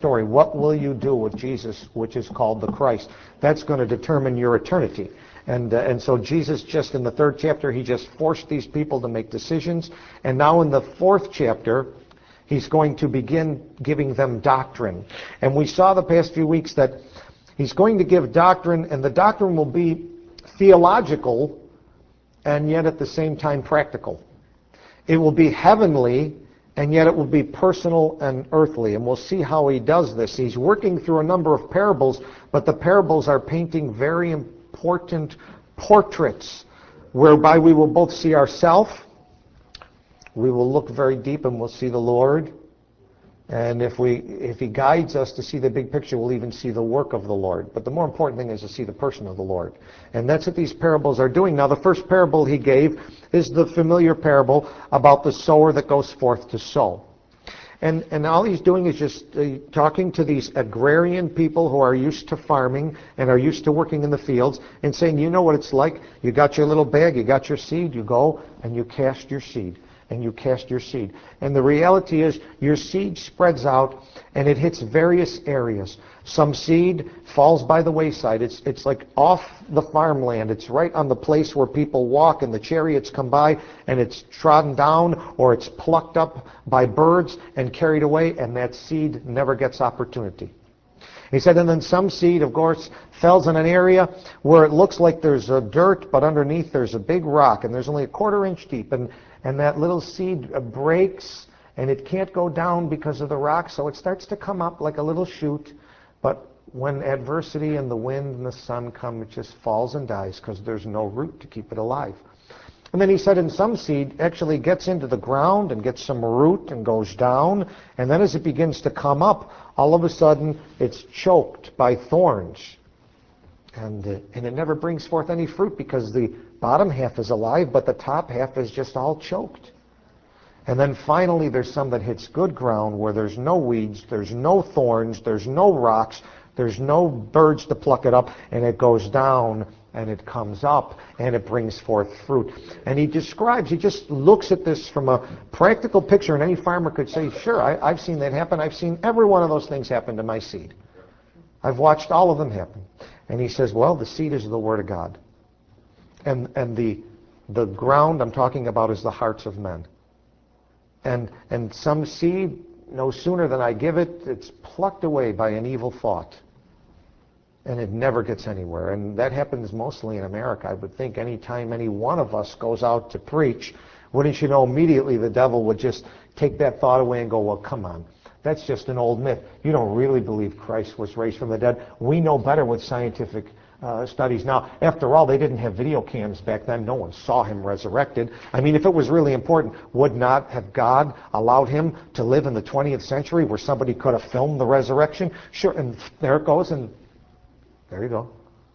story. What will you do with Jesus, which is called the Christ? That's going to determine your eternity. And so Jesus, just in the 3rd chapter, he just forced these people to make decisions. And now in the 4th chapter, he's going to begin giving them doctrine. And we saw the past few weeks that he's going to give doctrine, and the doctrine will be theological and yet at the same time practical. It will be heavenly, and yet it will be personal and earthly. And we'll see how he does this. He's working through a number of parables, but the parables are painting very important portraits whereby we will both see ourselves, we will look very deep and we'll see the Lord. And if he guides us to see the big picture, we'll even see the work of the Lord. But the more important thing is to see the person of the Lord. And that's what these parables are doing. Now, the first parable he gave is the familiar parable about the sower that goes forth to sow. And all he's doing is just talking to these agrarian people who are used to farming and are used to working in the fields and saying, you know what it's like? You got your little bag, you got your seed, you go and you cast your seed. And you cast your seed. And the reality is your seed spreads out and it hits various areas. Some seed falls by the wayside. It's like off the farmland. It's right on the place where people walk and the chariots come by, and it's trodden down or it's plucked up by birds and carried away, and that seed never gets opportunity. He said, and then some seed, of course, falls in an area where it looks like there's a dirt, but underneath there's a big rock, and there's only a 1/4 inch deep. And that little seed breaks, and it can't go down because of the rock, so it starts to come up like a little shoot. But when adversity and the wind and the sun come, it just falls and dies because there's no root to keep it alive. And then he said, and some seed actually gets into the ground and gets some root and goes down, and then as it begins to come up, all of a sudden it's choked by thorns. And it never brings forth any fruit because the bottom half is alive, but the top half is just all choked. And then finally there's some that hits good ground where there's no weeds, there's no thorns, there's no rocks, there's no birds to pluck it up, and it goes down and it comes up and it brings forth fruit. And he just looks at this from a practical picture, and any farmer could say, sure, I've seen that happen. I've seen every one of those things happen to my seed. I've watched all of them happen. And he says, well, the seed is the Word of God. And the ground I'm talking about is the hearts of men. And some seed, no sooner than I give it, it's plucked away by an evil thought. And it never gets anywhere. And that happens mostly in America. I would think any time any one of us goes out to preach, wouldn't you know, immediately the devil would just take that thought away and go, well, come on. That's just an old myth. You don't really believe Christ was raised from the dead. We know better with scientific studies now. After all, they didn't have video cams back then. No one saw him resurrected. I mean, if it was really important, would not have God allowed him to live in the 20th century where somebody could have filmed the resurrection? Sure, and there it goes, and there you go.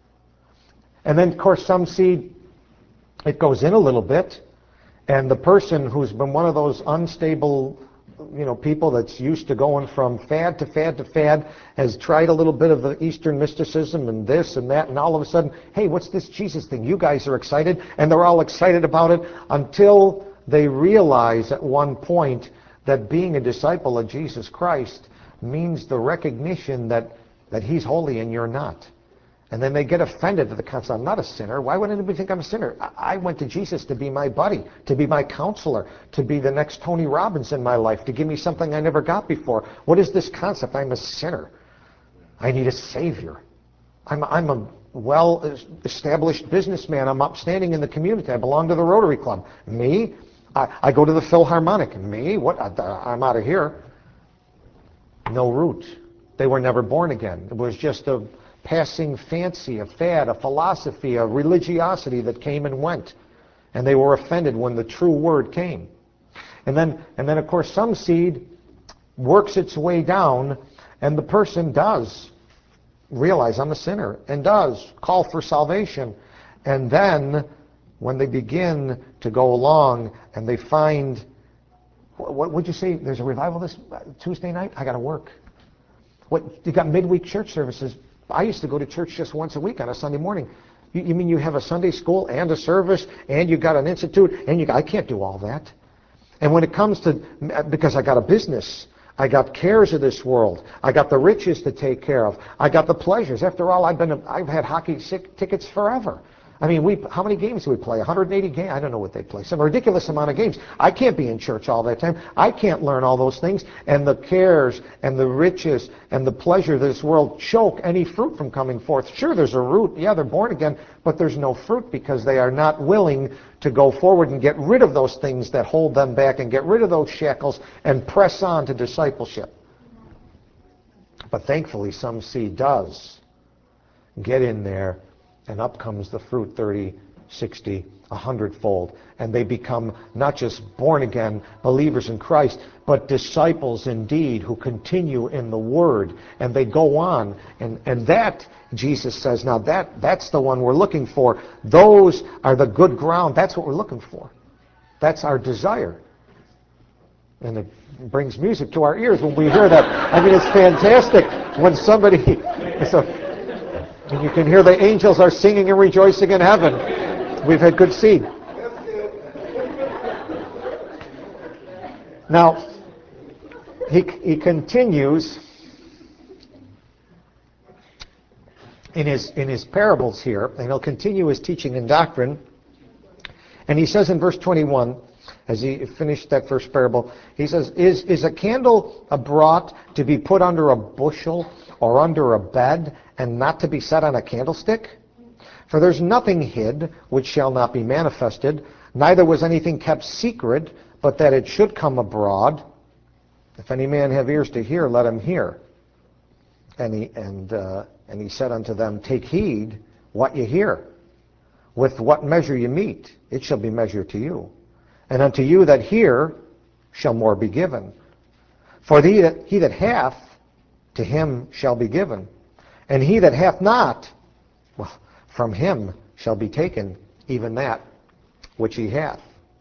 And then, of course, some seed, it goes in a little bit, and the person who's been one of those unstable people that's used to going from fad to fad to fad has tried a little bit of the Eastern mysticism and this and that, and all of a sudden, hey, what's this Jesus thing? You guys are excited, and they're all excited about it until they realize at one point that being a disciple of Jesus Christ means the recognition that he's holy and you're not. And then they get offended at the concept, I'm not a sinner. Why would anybody think I'm a sinner? I went to Jesus to be my buddy, to be my counselor, to be the next Tony Robbins in my life, to give me something I never got before. What is this concept? I'm a sinner. I need a Savior. I'm a well-established businessman. I'm upstanding in the community. I belong to the Rotary Club. Me? I go to the Philharmonic. Me? What? I'm out of here. No root. They were never born again. It was just a passing fancy, a fad, a philosophy, a religiosity that came and went. And they were offended when the true word came. And then of course, some seed works its way down, and the person does realize I'm a sinner, and does call for salvation. And then, when they begin to go along, and they find, what would you say, there's a revival this Tuesday night? I got to work. What, you got midweek church services. I used to go to church just once a week on a Sunday morning. You mean you have a Sunday school and a service and you got an institute and I can't do all that. And when it comes to, because I got a business, I got cares of this world. I got the riches to take care of. I got the pleasures. After all, I've had hockey tickets forever. I mean, how many games do we play? 180 games? I don't know what they play. Some ridiculous amount of games. I can't be in church all that time. I can't learn all those things. And the cares and the riches and the pleasure of this world choke any fruit from coming forth. Sure, there's a root. Yeah, they're born again. But there's no fruit because they are not willing to go forward and get rid of those things that hold them back and get rid of those shackles and press on to discipleship. But thankfully, some seed does get in there, and up comes the fruit 30, 60, 100-fold. And they become not just born-again believers in Christ, but disciples indeed who continue in the Word. And they go on. And that, Jesus says, now that's the one we're looking for. Those are the good ground. That's what we're looking for. That's our desire. And it brings music to our ears when we hear that. I mean, it's fantastic when somebody... And you can hear the angels are singing and rejoicing in heaven. We've had good seed. Now, he continues in his parables here, and he'll continue his teaching and doctrine. And he says in verse 21, as he finished that first parable, he says, Is a candle brought to be put under a bushel or under a bed, and not to be set on a candlestick? For there's nothing hid which shall not be manifested, neither was anything kept secret, but that it should come abroad. If any man have ears to hear, let him hear. And he said unto them, Take heed what you hear. With what measure you meet, it shall be measured to you. And unto you that hear shall more be given. For he that hath, to him shall be given. And he that hath not, well, from him shall be taken even that which he hath.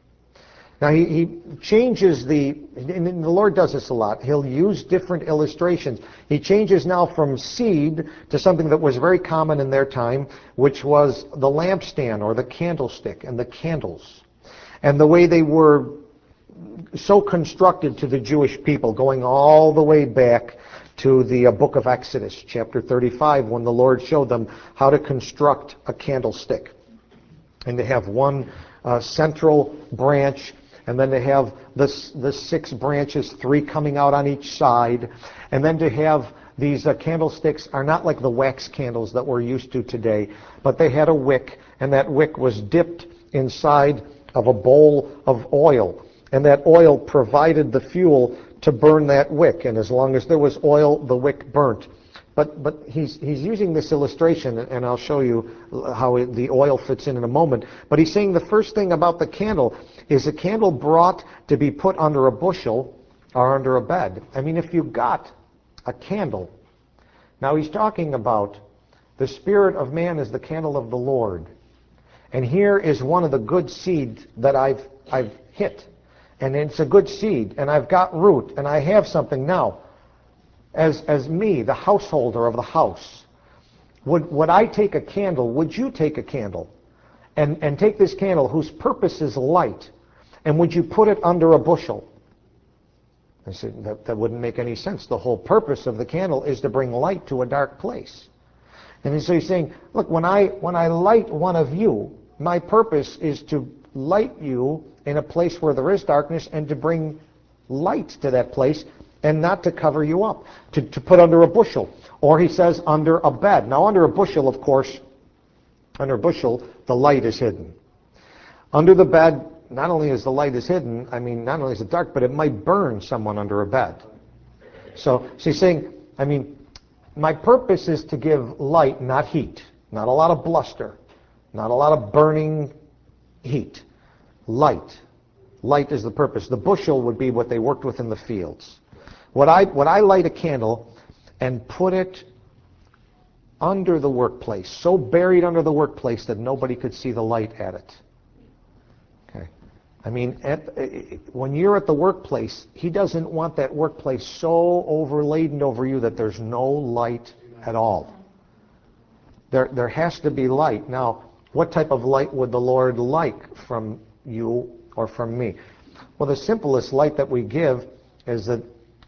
Now he changes and the Lord does this a lot. He'll use different illustrations. He changes now from seed to something that was very common in their time, which was the lampstand or the candlestick and the candles. And the way they were so constructed to the Jewish people, going all the way back to the book of Exodus, chapter 35, when the Lord showed them how to construct a candlestick. And they have one central branch, and then they have the 6 branches, 3 coming out on each side. And then to have these candlesticks are not like the wax candles that we're used to today, but they had a wick, and that wick was dipped inside of a bowl of oil. And that oil provided the fuel to burn that wick, and as long as there was oil, the wick burnt. But he's using this illustration, and I'll show you how the oil fits in a moment. But he's saying the first thing about the candle is a candle brought to be put under a bushel or under a bed. I mean, if you've got a candle, now he's talking about the spirit of man is the candle of the Lord. And here is one of the good seeds that I've hit. And it's a good seed, and I've got root, and I have something now. As me, the householder of the house, would I take a candle, would you take a candle, and take this candle whose purpose is light, and would you put it under a bushel? I said, that wouldn't make any sense. The whole purpose of the candle is to bring light to a dark place. And so he's saying, look, when I light one of you, my purpose is to light you in a place where there is darkness and to bring light to that place and not to cover you up, to put under a bushel. Or he says under a bed. Now under a bushel, of course, under a bushel, the light is hidden. Under the bed, not only is the light is hidden, I mean, not only is it dark, but it might burn someone under a bed. So he's saying, I mean, my purpose is to give light, not heat. Not a lot of bluster. Not a lot of burning heat. Light. Light is the purpose. The bushel would be what they worked with in the fields. Would I light a candle and put it under the workplace, so buried under the workplace that nobody could see the light at it? Okay. I mean, when you're at the workplace, he doesn't want that workplace so overladen over you that there's no light at all. There has to be light. Now, what type of light would the Lord like from you or from me? Well, the simplest light that we give is that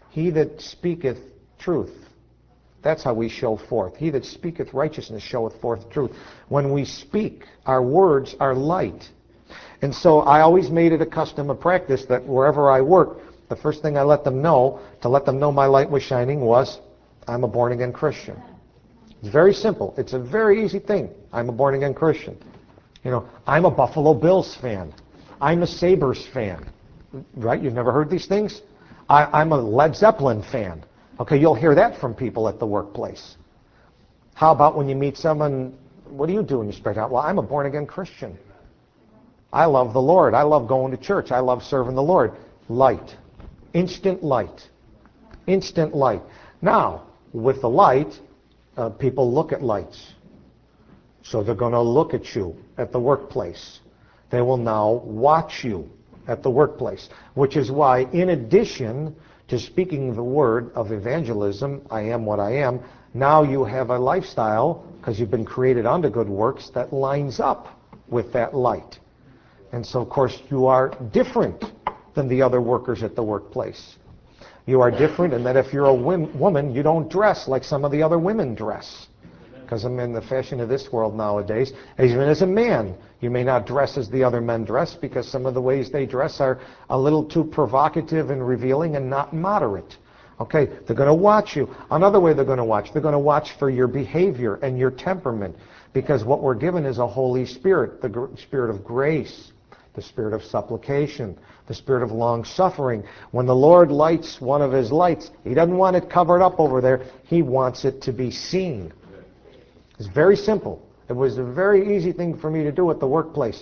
He that speaketh truth. That's how we show forth. He that speaketh righteousness showeth forth truth. When we speak, our words are light. And so I always made it a custom, a practice, that wherever I work, the first thing I let them know, to let them know my light was shining, was I'm a born-again Christian. It's very simple. It's a very easy thing. I'm a born-again Christian. You know, I'm a Buffalo Bills fan. I'm a Sabres fan. Right? You've never heard these things? I'm a Led Zeppelin fan. Okay, you'll hear that from people at the workplace. How about when you meet someone, what do you do when you spread out? Well, I'm a born-again Christian. I love the Lord. I love going to church. I love serving the Lord. Light. Instant light. Instant light. Now, with the light, people look at lights. So they're going to look at you at the workplace. They will now watch you at the workplace, which is why, in addition to speaking the word of evangelism, I am what I am, now you have a lifestyle, because you've been created unto good works, that lines up with that light. And so, of course, you are different than the other workers at the workplace. You are different in that if you're a woman, you don't dress like some of the other women dress. Because I'm in the fashion of this world nowadays. Even as a man, you may not dress as the other men dress, because some of the ways they dress are a little too provocative and revealing and not moderate. Okay, they're going to watch you. Another way they're going to watch for your behavior and your temperament, because what we're given is a Holy Spirit, the Spirit of grace, the Spirit of supplication, the Spirit of long-suffering. When the Lord lights one of His lights, He doesn't want it covered up over there. He wants it to be seen. It's very simple. It was a very easy thing for me to do at the workplace.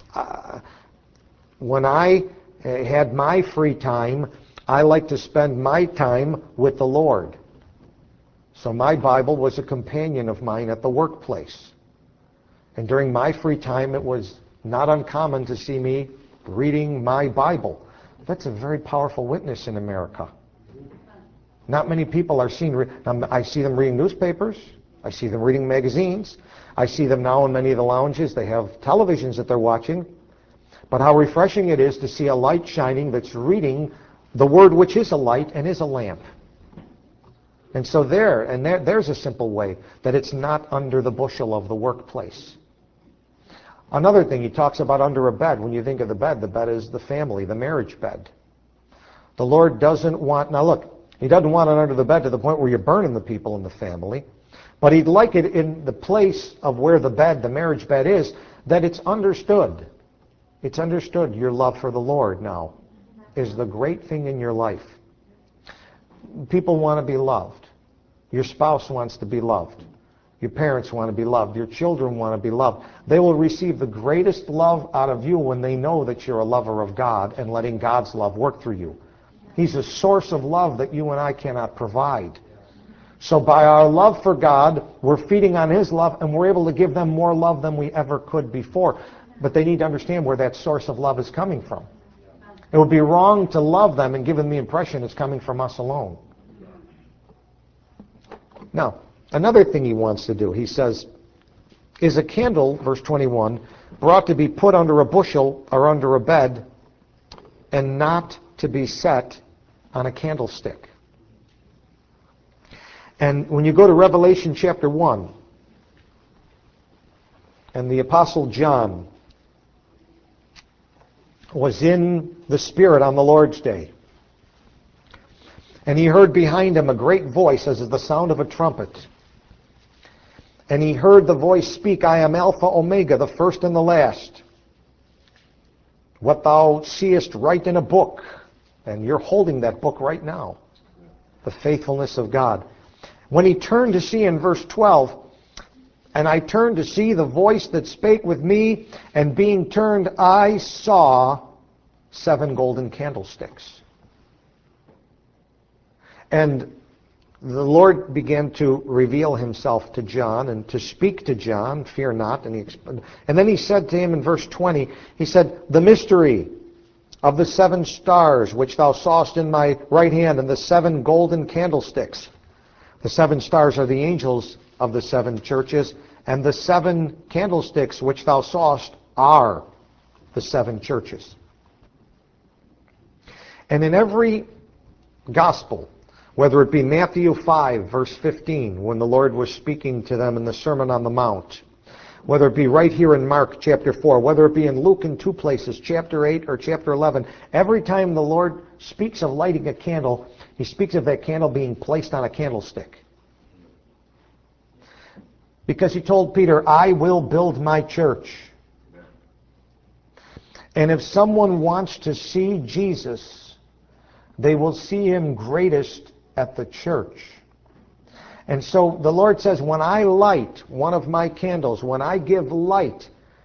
When I had my free time, I like to spend my time with the Lord. So my Bible was a companion of mine at the workplace. And during my free time, it was not uncommon to see me reading my Bible. That's a very powerful witness in America. Not many people are seen. I see them reading newspapers. I see them reading magazines. I see them now in many of the lounges. They have televisions that they're watching. But how refreshing it is to see a light shining that's reading the Word, which is a light and is a lamp. And so there's a simple way that it's not under the bushel of the workplace. Another thing, he talks about under a bed. When you think of the bed is the family, the marriage bed. The Lord doesn't want, now look, He doesn't want it under the bed to the point where you're burning the people in the family. But He'd like it in the place of where the bed, the marriage bed is, that it's understood. It's understood your love for the Lord now is the great thing in your life. People want to be loved. Your spouse wants to be loved. Your parents want to be loved. Your children want to be loved. They will receive the greatest love out of you when they know that you're a lover of God and letting God's love work through you. He's a source of love that you and I cannot provide. So by our love for God, we're feeding on His love, and we're able to give them more love than we ever could before. But they need to understand where that source of love is coming from. It would be wrong to love them and give them the impression it's coming from us alone. Now, another thing He wants to do, He says, is a candle, verse 21, brought to be put under a bushel or under a bed, and not to be set on a candlestick. And when you go to Revelation chapter 1, and the Apostle John was in the Spirit on the Lord's day, and he heard behind him a great voice as of the sound of a trumpet. And he heard the voice speak, I am Alpha, Omega, the first and the last. What thou seest, write in a book. And you're holding that book right now. The faithfulness of God. When he turned to see in verse 12, and I turned to see the voice that spake with me, and being turned, I saw 7 golden candlesticks. And the Lord began to reveal Himself to John and to speak to John, fear not. And then He said to him in verse 20, He said, the mystery of the 7 stars which thou sawest in my right hand, and the 7 golden candlesticks. The 7 stars are the angels of the 7 churches, and the 7 candlesticks which thou sawest are the 7 churches. And in every gospel, whether it be Matthew 5, verse 15, when the Lord was speaking to them in the Sermon on the Mount, whether it be right here in Mark chapter 4, whether it be in Luke in two places, chapter 8 or chapter 11, every time the Lord speaks of lighting a candle, he speaks of that candle being placed on a candlestick. Because he told Peter, I will build my church. And if someone wants to see Jesus, they will see him greatest at the church. And so the Lord says, when I light one of my candles, when I give light,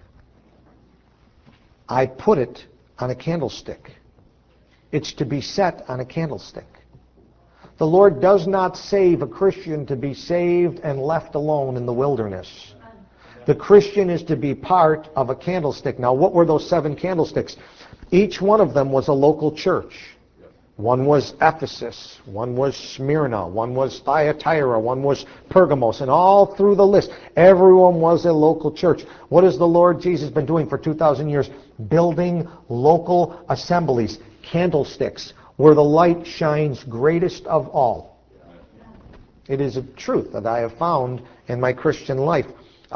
I put it on a candlestick. It's to be set on a candlestick. The Lord does not save a Christian to be saved and left alone in the wilderness. The Christian is to be part of a candlestick. Now, what were those 7 candlesticks? Each one of them was a local church. One was Ephesus, one was Smyrna, one was Thyatira, one was Pergamos, and all through the list, everyone was a local church. What has the Lord Jesus been doing for 2,000 years? Building local assemblies, candlesticks, where the light shines greatest of all. It is a truth that I have found in my Christian life.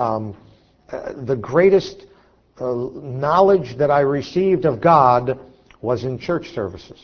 The greatest knowledge that I received of God was in church services.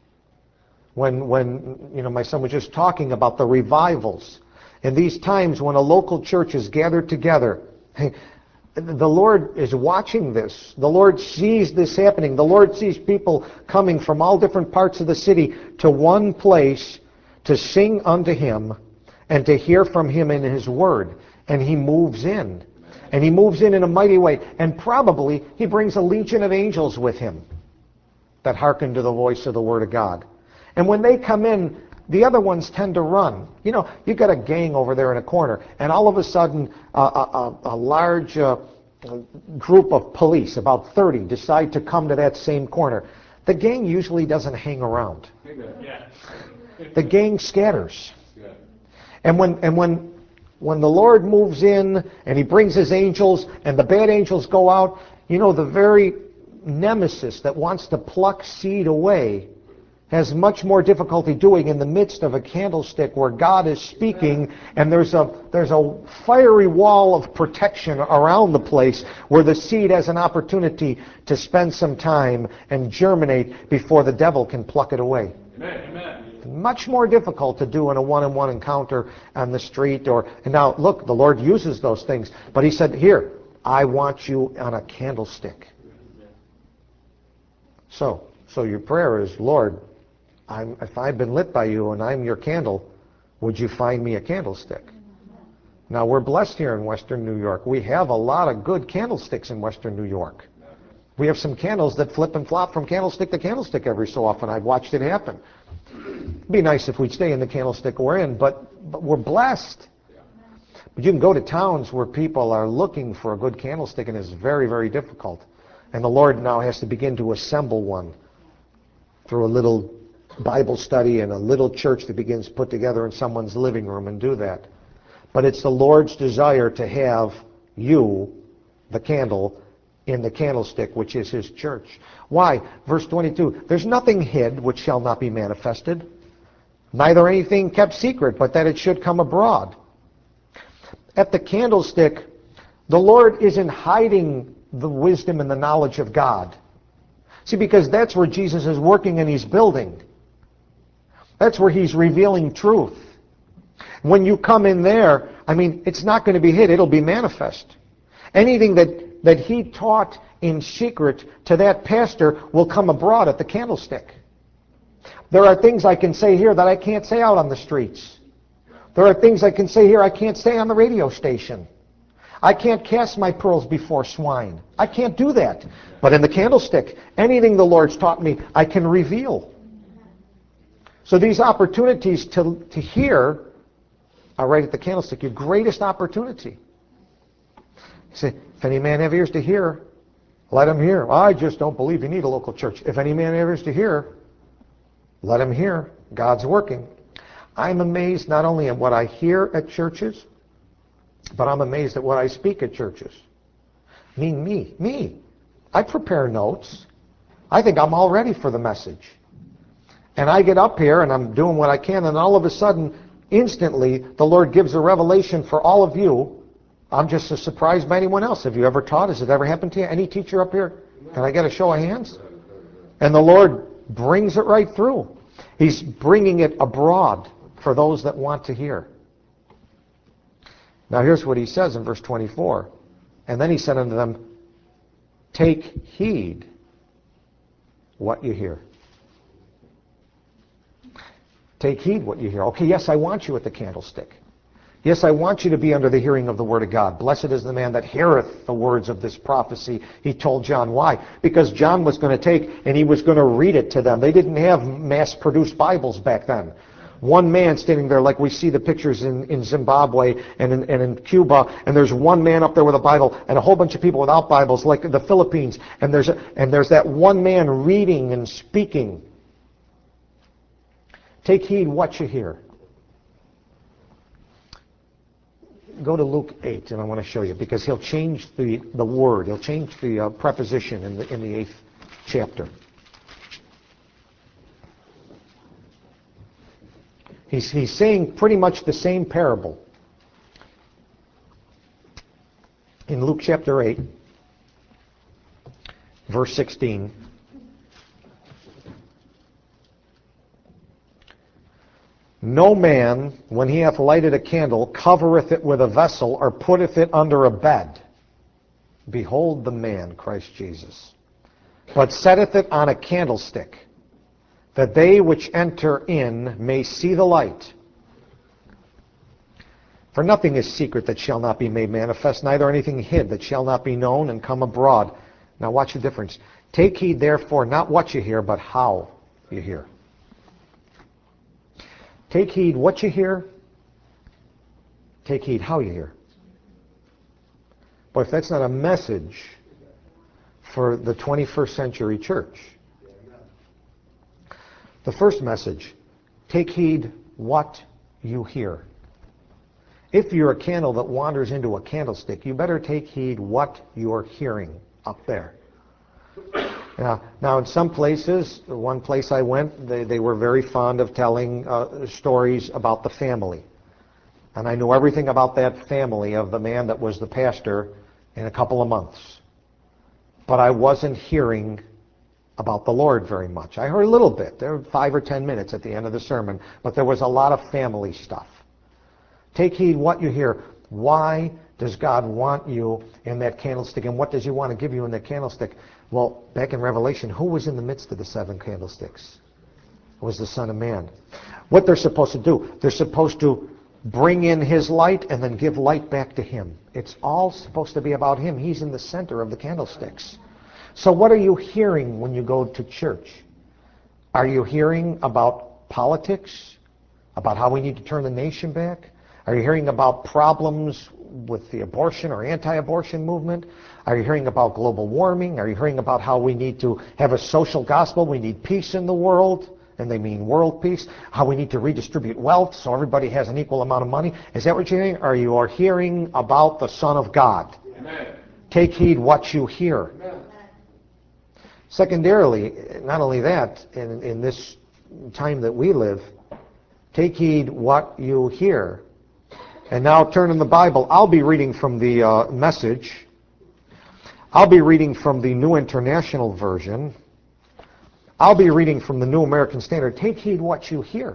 When my son was just talking about the revivals, and these times when a local church is gathered together, the Lord is watching this. The Lord sees this happening. The Lord sees people coming from all different parts of the city to one place to sing unto Him and to hear from Him in His Word. And He moves in. And He moves in a mighty way. And probably He brings a legion of angels with Him that hearken to the voice of the Word of God. And when they come in, the other ones tend to run. You've got a gang over there in a corner, and all of a sudden a large group of police, about 30, decide to come to that same corner. The gang usually doesn't hang around. The gang scatters. And when the Lord moves in and He brings His angels and the bad angels go out, the very nemesis that wants to pluck seed away has much more difficulty doing in the midst of a candlestick where God is speaking, and there's a fiery wall of protection around the place where the seed has an opportunity to spend some time and germinate before the devil can pluck it away. Amen. Much more difficult to do in a one-on-one encounter on the street. And now, look, the Lord uses those things. But He said, here, I want you on a candlestick. So your prayer is, Lord, if I've been lit by You and I'm Your candle, would You find me a candlestick? Now, we're blessed here in Western New York. We have a lot of good candlesticks in Western New York. We have some candles that flip and flop from candlestick to candlestick every so often. I've watched it happen. It'd be nice if we'd stay in the candlestick we're in, but we're blessed. But you can go to towns where people are looking for a good candlestick, and it's very, very difficult. And the Lord now has to begin to assemble one through a little Bible study and a little church that begins put together in someone's living room and do that. But it's the Lord's desire to have you, the candle, in the candlestick, which is His church. Why? Verse 22, there's nothing hid which shall not be manifested, neither anything kept secret, but that it should come abroad. At the candlestick, the Lord isn't hiding the wisdom and the knowledge of God. See, because that's where Jesus is working and He's building. That's where He's revealing truth. When you come in there, it's not going to be hid. It'll be manifest. Anything that He taught in secret to that pastor will come abroad at the candlestick. There are things I can say here that I can't say out on the streets. There are things I can say here I can't say on the radio station. I can't cast my pearls before swine. I can't do that. But in the candlestick, anything the Lord's taught me, I can reveal. So these opportunities to hear are right at the candlestick. Your greatest opportunity. You say, if any man have ears to hear, let him hear. Well, I just don't believe you need a local church. If any man have ears to hear, let him hear. God's working. I'm amazed not only at what I hear at churches, but I'm amazed at what I speak at churches. Me. I prepare notes. I think I'm all ready for the message. And I get up here and I'm doing what I can, and all of a sudden, instantly, the Lord gives a revelation for all of you. I'm just as surprised by anyone else. Have you ever taught? Has it ever happened to you? Any teacher up here? Can I get a show of hands? And the Lord brings it right through. He's bringing it abroad for those that want to hear. Now here's what he says in verse 24. And then he said unto them, take heed what you hear. Take heed what you hear. Okay, yes, I want you at the candlestick. Yes, I want you to be under the hearing of the word of God. Blessed is the man that heareth the words of this prophecy. He told John. Why? Because John was going to take and he was going to read it to them. They didn't have mass-produced Bibles back then. One man standing there, like we see the pictures in Zimbabwe and in Cuba, and there's one man up there with a Bible and a whole bunch of people without Bibles, like the Philippines, and there's that one man reading and speaking. Take heed what you hear. Go to Luke 8, and I want to show you, because he'll change the word. He'll change the preposition in the 8th chapter. He's saying pretty much the same parable. In Luke chapter 8, verse 16. No man, when he hath lighted a candle, covereth it with a vessel, or putteth it under a bed. Behold the man, Christ Jesus. But setteth it on a candlestick, that they which enter in may see the light. For nothing is secret that shall not be made manifest, neither anything hid that shall not be known and come abroad. Now watch the difference. Take heed therefore, not what you hear, but how you hear. Take heed what you hear. Take heed how you hear. But if that's not a message for the 21st century church. The first message, take heed what you hear. If you're a candle that wanders into a candlestick, you better take heed what you're hearing up there. Now, in some places, one place I went, they were very fond of telling stories about the family. And I knew everything about that family of the man that was the pastor in a couple of months. But I wasn't hearing about the Lord very much. I heard a little bit. There were 5 or 10 minutes at the end of the sermon. But there was a lot of family stuff. Take heed what you hear. Why does God want you in that candlestick? And what does he want to give you in that candlestick? Well, back in Revelation, who was in the midst of the 7 candlesticks? It was the Son of Man. What they're supposed to do, they're supposed to bring in his light and then give light back to him. It's all supposed to be about him. He's in the center of the candlesticks. So what are you hearing when you go to church? Are you hearing about politics? About how we need to turn the nation back? Are you hearing about problems with the abortion or anti-abortion movement? Are you hearing about global warming? Are you hearing about how we need to have a social gospel? We need peace in the world, and they mean world peace. How we need to redistribute wealth so everybody has an equal amount of money. Is that what you're hearing? Or you are hearing about the Son of God? Amen. Take heed what you hear. Amen. Secondarily, not only that, in this time that we live, take heed what you hear. And now turn in the Bible. I'll be reading from the Message. I'll be reading from the New International Version. I'll be reading from the New American Standard. Take heed what you hear.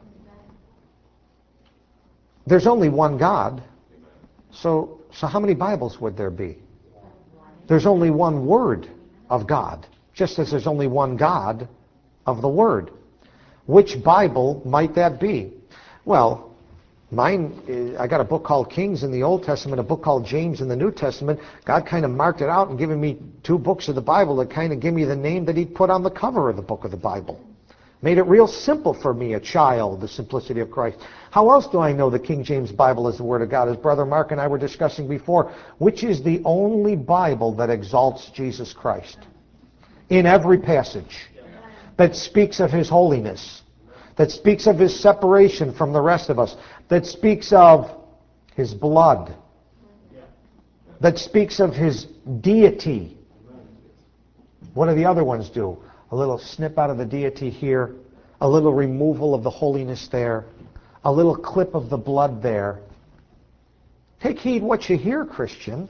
There's only one God. So how many Bibles would there be? There's only one Word of God, just as there's only one God of the Word. Which Bible might that be? Well, mine, I got a book called Kings in the Old Testament, a book called James in the New Testament. God kind of marked it out and given me 2 books of the Bible that kind of give me the name that he'd put on the cover of the book of the Bible. Made it real simple for me, a child, the simplicity of Christ. How else do I know the King James Bible is the Word of God? As Brother Mark and I were discussing before, which is the only Bible that exalts Jesus Christ in every passage, that speaks of his holiness, that speaks of his separation from the rest of us, that speaks of his blood, that speaks of his deity. What do the other ones do? A little snip out of the deity here, a little removal of the holiness there, a little clip of the blood there. Take heed what you hear, Christian.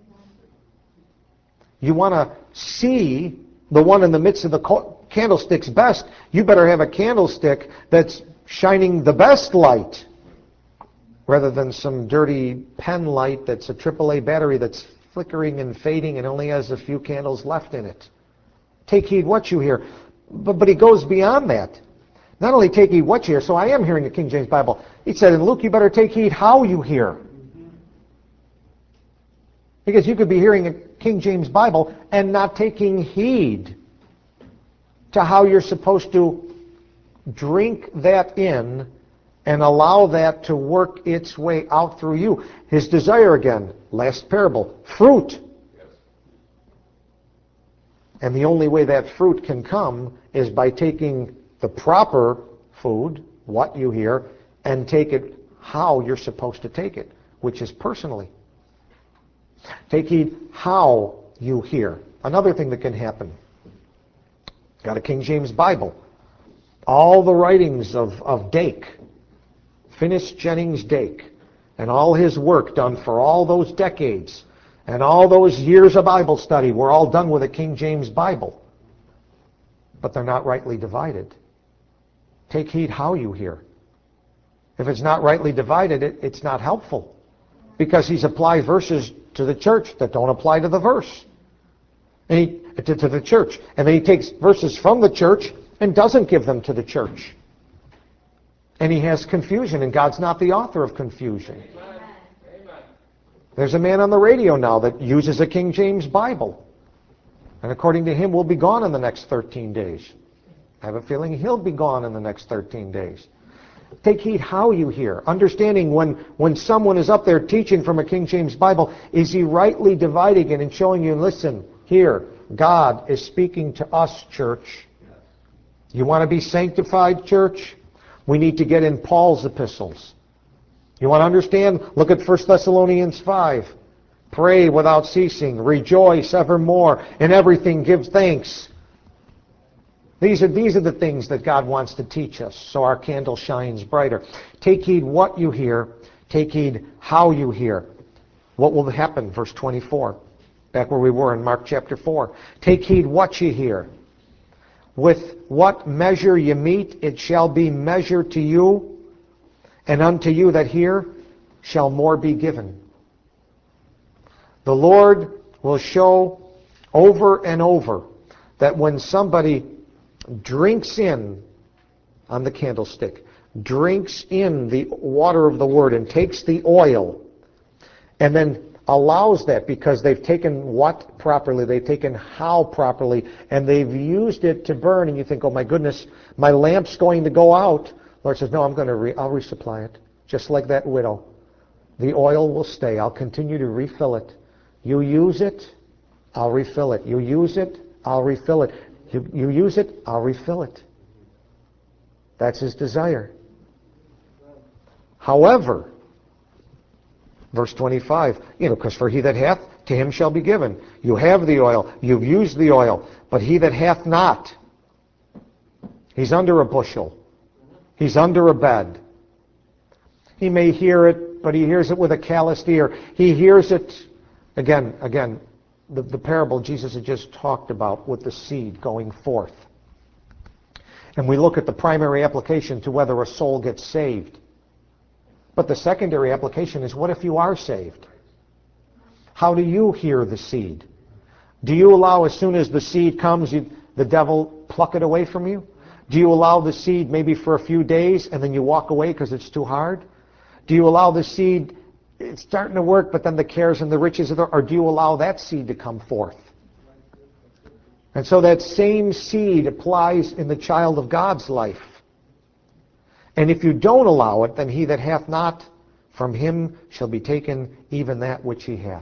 You want to see the one in the midst of the candlestick's best, you better have a candlestick that's shining the best light, rather than some dirty pen light that's a AAA battery that's flickering and fading and only has a few candles left in it. Take heed what you hear. But he goes beyond that. Not only take heed what you hear, so I am hearing the King James Bible. He said in Luke, you better take heed how you hear. Because you could be hearing a King James Bible and not taking heed to how you're supposed to drink that in and allow that to work its way out through you. His desire again, last parable, fruit. And the only way that fruit can come is by taking the proper food, what you hear, and take it how you're supposed to take it, which is personally. Take heed how you hear. Another thing that can happen. Got a King James Bible. All the writings of Dake, Finis Jennings Dake, and all his work done for all those decades, and all those years of Bible study were all done with a King James Bible. But they're not rightly divided. Take heed how you hear. If it's not rightly divided, it's not helpful. Because he's applied verses to the church that don't apply to the verse. To the church. And then he takes verses from the church and doesn't give them to the church. And he has confusion, and God's not the author of confusion. Amen. There's a man on the radio now that uses a King James Bible. And according to him, will be gone in the next 13 days. I have a feeling he'll be gone in the next 13 days. Take heed how you hear. Understanding when someone is up there teaching from a King James Bible, is he rightly dividing it and showing you, listen, here, God is speaking to us, church. You want to be sanctified, church? We need to get in Paul's epistles. You want to understand? Look at 1 Thessalonians 5. Pray without ceasing. Rejoice evermore. In everything give thanks. These are the things that God wants to teach us so our candle shines brighter. Take heed what you hear. Take heed how you hear. What will happen? Verse 24. Back where we were in Mark chapter 4. Take heed what you hear. With what measure you meet, it shall be measured to you, and unto you that hear shall more be given. The Lord will show over and over that when somebody drinks in on the candlestick, drinks in the water of the Word and takes the oil, and then allows that because they've taken what properly, they've taken how properly, and they've used it to burn, and you think, oh my goodness, my lamp's going to go out. Lord says, no, I'll resupply it. Just like that widow. The oil will stay. I'll continue to refill it. You use it, I'll refill it. You use it, I'll refill it. You use it, I'll refill it. That's his desire. However, verse 25, because for he that hath, to him shall be given. You have the oil, you've used the oil, but he that hath not, he's under a bushel. He's under a bed. He may hear it, but he hears it with a calloused ear. He hears it, again, the parable Jesus had just talked about with the seed going forth. And we look at the primary application to whether a soul gets saved. But the secondary application is, what if you are saved? How do you hear the seed? Do you allow, as soon as the seed comes, the devil pluck it away from you? Do you allow the seed maybe for a few days and then you walk away because it's too hard? Do you allow the seed, it's starting to work, but then the cares and the riches or do you allow that seed to come forth? And so that same seed applies in the child of God's life. And if you don't allow it, then he that hath not, from him shall be taken even that which he hath.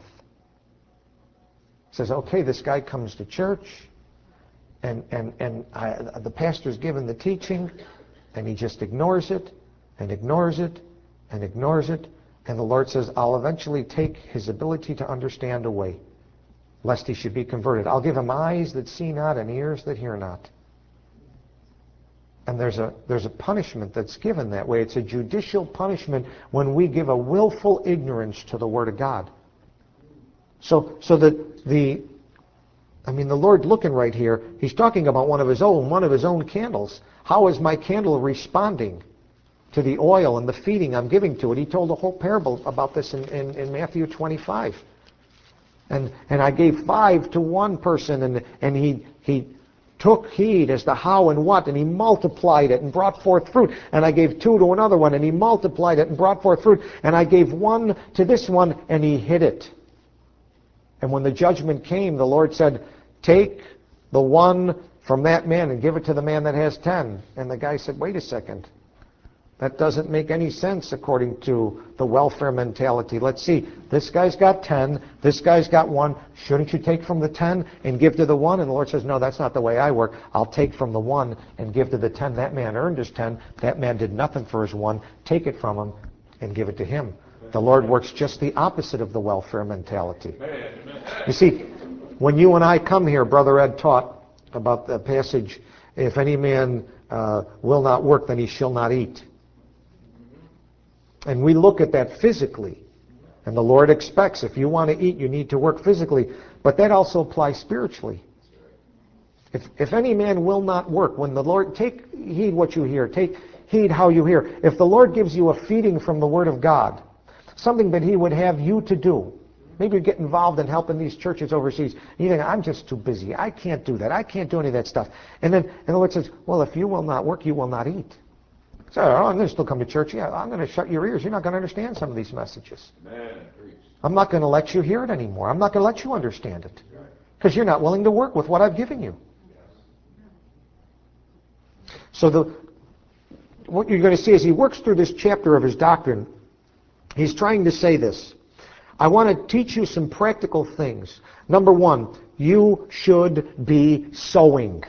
Says, okay, this guy comes to church, and the pastor's given the teaching, and he just ignores it, and ignores it, and ignores it. And the Lord says, I'll eventually take his ability to understand away, lest he should be converted. I'll give him eyes that see not and ears that hear not. And there's a punishment that's given that way. It's a judicial punishment when we give a willful ignorance to the Word of God. So that the Lord looking right here, He's talking about one of His own candles. How is my candle responding to the oil and the feeding I'm giving to it? He told a whole parable about this in Matthew 25. And I gave 5 to one person, and he took heed as to how and what, and he multiplied it and brought forth fruit. And I gave 2 to another one, and he multiplied it and brought forth fruit. And I gave 1 to this one, and he hid it. And when the judgment came, the Lord said, take the 1 from that man and give it to the man that has 10. And the guy said, wait a second. That doesn't make any sense according to the welfare mentality. Let's see. This guy's got 10. This guy's got 1. Shouldn't you take from the 10 and give to the 1? And the Lord says, no, that's not the way I work. I'll take from the 1 and give to the 10. That man earned his 10. That man did nothing for his 1. Take it from him and give it to him. The Lord works just the opposite of the welfare mentality. You see, when you and I come here, Brother Ed taught about the passage, if any man will not work, then he shall not eat. And we look at that physically. And the Lord expects, if you want to eat, you need to work physically. But that also applies spiritually. If any man will not work, when the Lord, take heed what you hear, take heed how you hear. If the Lord gives you a feeding from the Word of God, something that He would have you to do, maybe you get involved in helping these churches overseas, and you think, I'm just too busy. I can't do that. I can't do any of that stuff. And the Lord says, well, if you will not work, you will not eat. So, I'm going to still come to church. Yeah, I'm going to shut your ears. You're not going to understand some of these messages. I'm not going to let you hear it anymore. I'm not going to let you understand it. Because you're not willing to work with what I've given you. So what you're going to see as he works through this chapter of his doctrine, he's trying to say this. I want to teach you some practical things. Number 1, you should be sowing.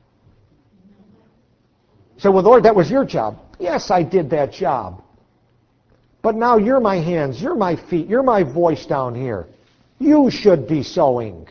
So, well, Lord, that was your job. Yes, I did that job. But now you're my hands, you're my feet, you're my voice down here. You should be sowing.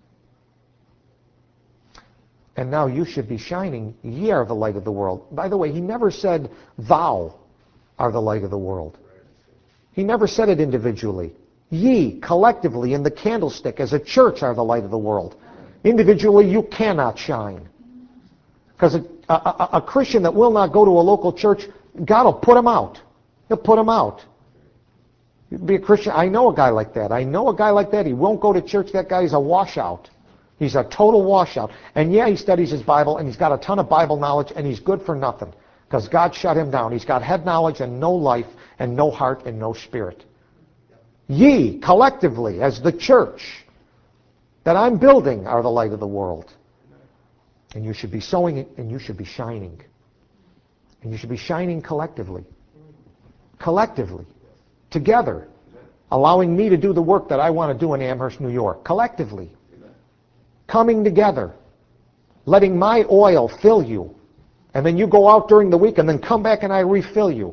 And now you should be shining. Ye are the light of the world. By the way, he never said, thou are the light of the world. He never said it individually. Ye, collectively, in the candlestick, as a church, are the light of the world. Individually, you cannot shine. Because a Christian that will not go to a local church, God will put him out. He'll put him out. You be a Christian. I know a guy like that. He won't go to church. That guy's a washout. He's a total washout. And yeah, he studies his Bible, and he's got a ton of Bible knowledge, and he's good for nothing. Because God shut him down. He's got head knowledge and no life, and no heart and no spirit. Ye, collectively, as the church that I'm building, are the light of the world. And you should be sowing it, and you should be shining. And you should be shining collectively. Collectively. Together. Allowing me to do the work that I want to do in Amherst, New York. Collectively. Coming together. Letting my oil fill you. And then you go out during the week and then come back and I refill you.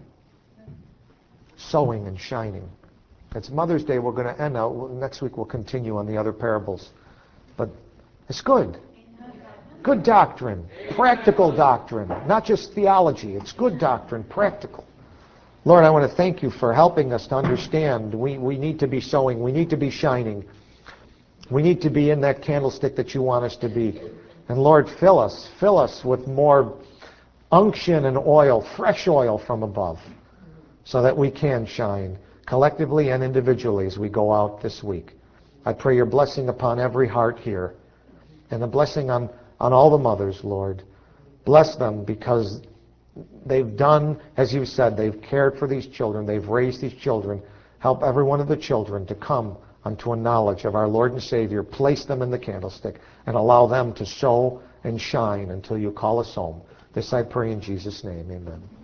Sowing and shining. It's Mother's Day. We're going to end now. Next week we'll continue on the other parables. But it's good. Good doctrine. Practical doctrine. Not just theology. It's good doctrine. Practical. Lord, I want to thank you for helping us to understand we need to be sowing. We need to be shining. We need to be in that candlestick that you want us to be. And Lord, fill us with more unction and oil, fresh oil from above, so that we can shine collectively and individually as we go out this week. I pray your blessing upon every heart here, and a blessing on all the mothers, Lord. Bless them because they've done, as you said, they've cared for these children, they've raised these children. Help every one of the children to come unto a knowledge of our Lord and Savior. Place them in the candlestick and allow them to sow and shine until you call us home. This I pray in Jesus' name. Amen.